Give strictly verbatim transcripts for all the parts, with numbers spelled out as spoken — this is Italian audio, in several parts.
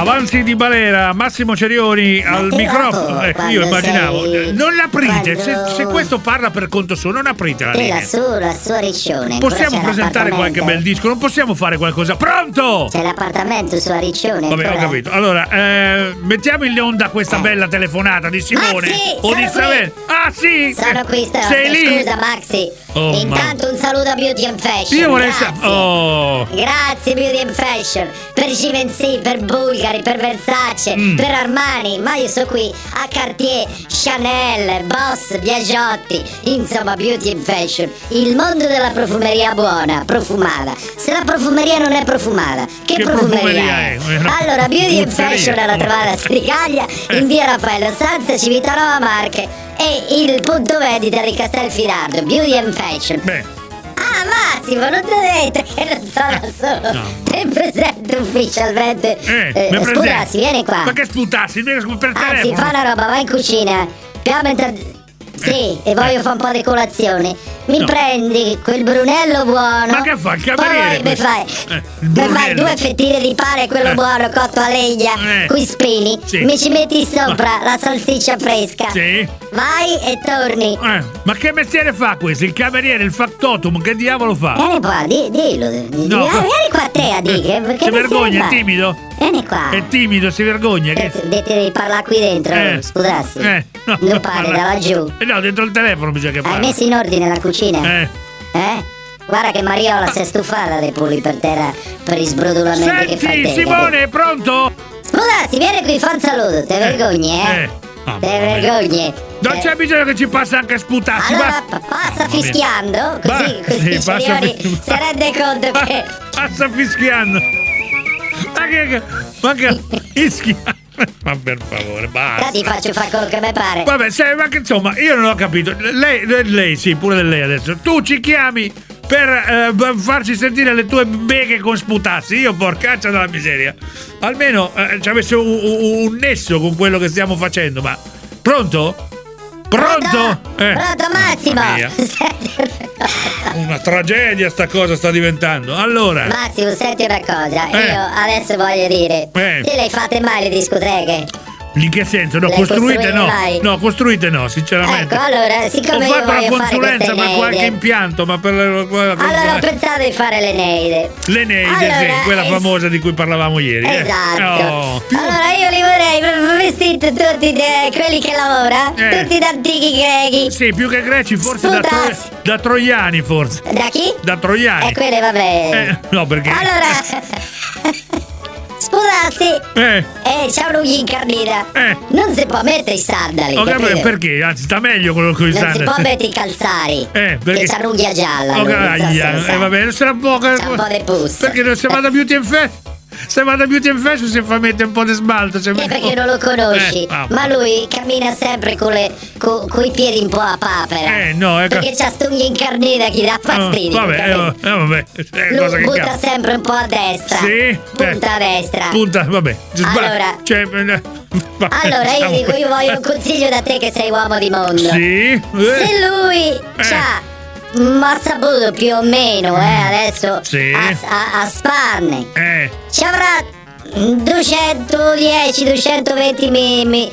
Avanzi di Balera, Massimo Cerioni Ma al te microfono. dopo, Ecco, io quando immaginavo. sei- Non l'aprite. Se, quando- se questo parla per conto suo, non aprite la Te linea. la sua, la sua riccione. ancora Possiamo c'è presentare qualche l'appartamento? bel disco? Non possiamo fare qualcosa? Pronto? C'è l'appartamento su Riccione. Vabbè, ho ancora? capito. Allora, eh, mettiamo in onda questa bella telefonata di Simone. Maxi, o di sono Savè. Ah, sì! Sono qui, sto, Sei lì? scusa Maxi. Oh, Intanto un saluto a Beauty and Fashion. Io vorrei grazie. sa- Oh. Grazie Beauty and Fashion. Per Givenchy, per Bulgari, per Versace, Mm. per Armani. Ma io sto qui a Cartier, Chanel, Boss, Biagiotti. Insomma, Beauty and Fashion. Il mondo della profumeria buona, profumata. Se la profumeria non è profumata, che, Che profumeria, profumeria è? è? Allora, Beauty and Puzzeria. Fashion alla trovata a Scricaglia, in via Raffaello Sanza, Civitanova Marche. E il punto vendita di Castelfidardo, Beauty and Fashion. Beh. Ah Massimo, non ti ho detto che non sono da solo. no. Ti presento ufficialmente. Eh, Eh, mi presenti? Sputassi, vieni qua. Ma che sputassi? Per Anzi, telefono. fa una roba, vai in cucina. Piamo inter- Sì, e voglio fare un po' di colazione. Mi No. prendi quel brunello buono. Ma che fa, il cameriere Poi mi questo? fai, Eh, il mi fai brunello. due fettine di pane, quello Eh. buono, cotto a legna, Eh. coi spini. Sì. Mi ci metti sopra la salsiccia fresca. Sì. Vai e torni. Eh, ma che mestiere fa questo? Il cameriere, il factotum, che diavolo fa? Vieni qua, di, dillo. No. Ah, vieni qua a te a dire. Che, che Si vergogna, mestiere è fai? timido? Vieni qua. È timido, si vergogna. Che... Eh, Devi devi parlare qui dentro, Eh. scusassi. Eh, no, non no, parli parla. da laggiù. Eh, no, dentro il telefono bisogna che Hai parli. messo in ordine la cucina? Eh. Eh? Guarda che Mariola si è stufata dei pulli per terra per i sbrodolamenti che fai Senti, te. Simone, è pronto? Scusassi, vieni qui, fa un saluto. Te vergogni, eh? Eh. Ah, Te mamma mia. vergogni. Non Eh, c'è bisogno che ci passa anche a sputarsi. Allora va- pa- passa Mamma mia. fischiando, così, Va- così sì, passa Cerioni fi- si rende conto che... Passa fischiando. Ma che... Ma che... Fischiando. Ma per favore, Ora basta. ti faccio fare quello che mi pare. Vabbè, sai, ma che insomma, io non ho capito. Lei, lei sì, pure lei adesso. Tu ci chiami per eh, farci sentire le tue beghe con sputassi. Io, porcaccia della miseria. Almeno eh, ci avesse un, un- un nesso con quello che stiamo facendo, ma... Pronto? Pronto? Eh. Pronto Massimo? Mamma mia. Una tragedia sta cosa sta diventando. Allora... Massimo, senti una cosa, Eh. io adesso voglio dire, Eh. te le fate mai le discoteche? In che senso? No, Le costruite costruire no. mai? No, costruite no, sinceramente. Ecco, allora, Ho siccome io fatto la voglio fare consulenza queste per qualche neide, impianto, ma per la, quella- allora ho pensato di fare le neide. le neide, Allora, sì, quella es- famosa di cui parlavamo ieri. eh. Esatto. Oh. Allora io li vorrei v- vestiti tutti de- quelli che lavora, Eh. tutti da antichi grechi. Sì, più che greci, forse da, tro- Sputassi. da troiani, forse. Da chi? Da troiani. E quelle vabbè. Eh, no, perché? Allora Sposassi Eh, e c'ha un'uglia incarnita. Eh. Non si può mettere i sandali. ho capito, capito? perché? Anzi, sta meglio quello con i Non si sandali. può mettere i calzari. Eh, perché? Che c'ha un'uglia gialla. Oh, lui, non so se caglia. lo sa. Eh, va bene, sarà poca. C'ha un po' di pus. Perché non si va da Beauty and Fashion? Se va da Beauty and Fashion si fa mettere un po' di smalto. se- Eh, perché non lo conosci, Eh, ah, ma lui cammina sempre con le co, coi piedi un po' a papera. Eh, no, ecco. Perché c'ha st'uglia incarnita che dà fastidio. Oh, vabbè, eh, capito? eh, vabbè, è cosa Lui che butta cambia. sempre un po' a destra. Sì, Punta eh, a destra. Punta, vabbè. sba- Allora- cioè, eh, vabbè, Allora io diciamo- dico, io voglio un consiglio da te che sei uomo di mondo. Sì. eh, Se lui c'ha ma saputo più o meno, eh, adesso Sì. a, a, a sparne, Eh, ci avrà duecentodieci duecentoventi mi, mi,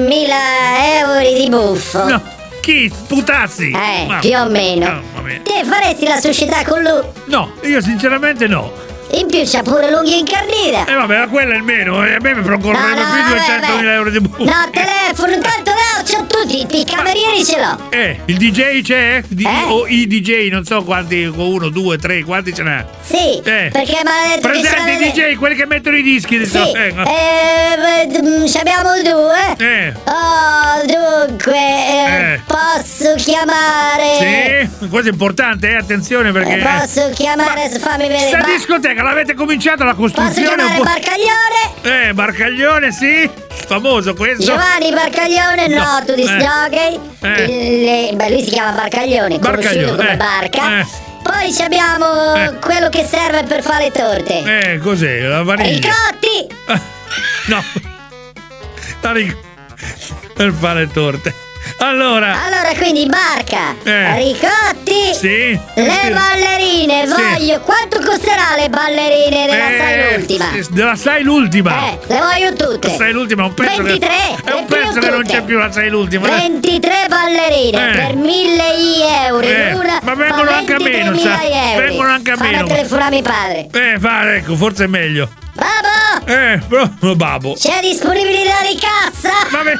mila euro di buffo. no. Chi? Sputassi? Eh, Ma- più o meno. Mamma mia. Te faresti la società con lui? No, io sinceramente no. In più c'ha pure l'unghia incarnita. E vabbè, ma quello è il meno. eh, A me mi procurrerebbe più duecentomila euro di buffo. No, telefono, tanto no, c'ho tutti, i camerieri ce l'ho. Eh, il D J c'è? Di- Eh? O i D J, non so quanti, uno, due, tre, quanti ce n'è? Sì, Eh. perché mi ha detto che ce Presenti i l'avete- D J, quelli che mettono i dischi. di Sì, so- eh, no. eh, beh, mm, ci abbiamo due. Eh. Oh, dunque, eh, Eh. posso chiamare? Sì, questo è importante, eh, attenzione perché... Eh, posso chiamare, fammi vedere. Sta Ba- discoteca l'avete cominciata la posso costruzione? chiamare un po'- Barcaglione? Eh, Barcaglione, sì, famoso questo. Giovanni Barcaglione, No. noto di Eh. jockey. Eh. Il- beh, lui si chiama Barcaglione, conosciuto Barcaglione, come eh. Barca. Eh. Poi ci abbiamo Eh. quello che serve per fare le torte. Eh, cos'è? La vaniglia. Ricotti! No. La ric- per fare torte. Allora. Allora, quindi barca, Eh. ricotti, Sì. le ballerine, Sì. voglio. Quanto costerà le ballerine della Eh, Sai l'ultima? sì, Della Sai l'ultima. Eh, le voglio tutte. La Sai l'ultima è un pezzo ventitré, che. È un le più pezzo che non tutte. c'è più la Sai l'ultima. ventitré ballerine Eh. per mille euro Eh, l'una. ma vengono fa anche a meno, ventitremila sa. euro. Vengono anche a Fammi meno. telefonare mio padre. Eh, fa, ecco, forse è meglio. Babbo, Eh, però, babbo. c'è disponibilità di cassa? Vabbè.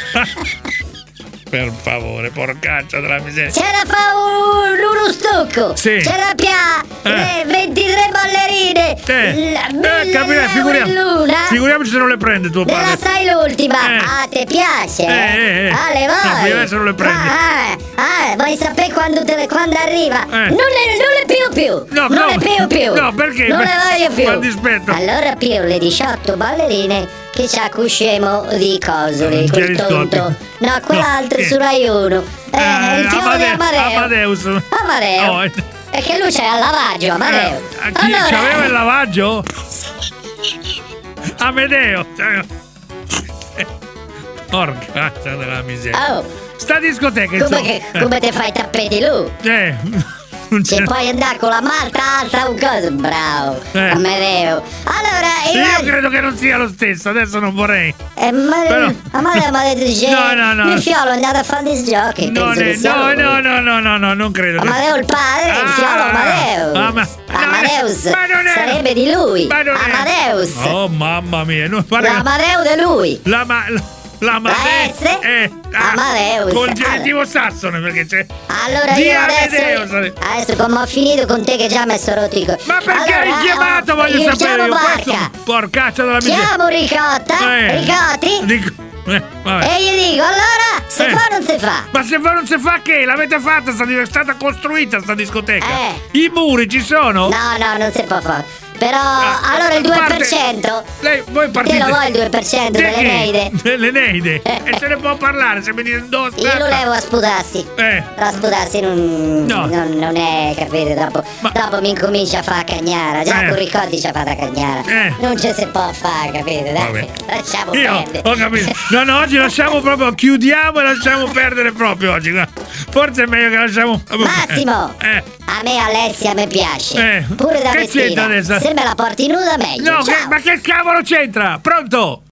Per favore, porcaccia della miseria. C'è da fare un, uno stucco. Sì. C'è da pià Eh. le ventitré ballerine. Eh, la- eh mille capire, euro figuriamo, l'una. figuriamoci se non le prende tuo Della padre. sai l'ultima. Eh. Ah, ti piace? Eh, eh, eh. Ah, le No, vuoi? prima adesso non le prendi. Ah, ah, vuoi sapere quando, te le- quando arriva? Eh. Non, le, non le più più. No, non no. le più più. No, perché? Non le voglio più. Fa dispetto. Allora più le diciotto ballerine che c'ha cuscemo di cosoli, quel Chiariscotti. tonto. No, quell'altro No, su Rai uno. Eh, Eh, il fiore di Amade- Amadeo. Amadeus. Amadeo. Oh, eh. E che lui c'è al lavaggio, Amadeo. Eh, chi Allora- c'aveva il lavaggio? Amedeo. Eh, Porca della miseria. Oh, Sta discoteca, come, insomma. che, come te fai i tappeti lui? Eh, non Se c'è. puoi andare con la malta alta un coso, bravo, Eh. Amadeo. Allora, Io credo che non sia lo stesso, adesso non vorrei. Eh, ma Però- Amadeo mi ha detto, dice, No, no, no. mio fiolo è andato a fare dei giochi, No, penso ne- che sia no, lui. no, no, no, no, no, non credo. che- Amadeo il padre, il Ah, fiolo Amadeo. ah, ma- Amadeus, ma non è- sarebbe di lui. Ma non è- Amadeus. Oh, mamma mia. No, guarda- L'Amadeo di lui. La ma... La La S? Amadeus. Col genitivo sassone perché c'è. Allora Di io Amedeo, adesso, sare- adesso come ho finito con te che già mi sono rotto i co- Ma perché allora, hai chiamato? oh, Voglio io sapere chiamo io. Barca. Questo, porcaccia della miseria. Chiamo Ricotta, Eh, Ricotti, dico- eh, vabbè. e gli dico, allora, se Eh. fa o non si fa? Ma se fa non si fa che? L'avete fatta, sta- è stata costruita sta discoteca. Eh. I muri ci sono? No, no, non si può fare. Però, Ah, allora il parte- due per cento. Lei, voi partite. Te lo vuoi il due per cento Di delle chi? Neide? Delle Neide. E se ne può parlare, se mi dice do Io lo levo a sputarsi. Eh. A sputarsi non, No. non, non è, capite? Dopo, Ma- dopo mi incomincia a fare cagnara. Già Eh. con Ricotti ci ha fatto cagnara. Eh. Non ci si può fare, capite? Dai, Vabbè. lasciamo Io perdere. ho capito. No, no, oggi lasciamo proprio, chiudiamo e lasciamo perdere proprio oggi. guarda. Forse è meglio che lasciamo. Massimo, Eh. a me Alessia mi piace. Eh. Pure da Che vestire. c'entra adesso? Se me la porti nuda meglio. No, che- Ciao. ma che cavolo c'entra? Pronto?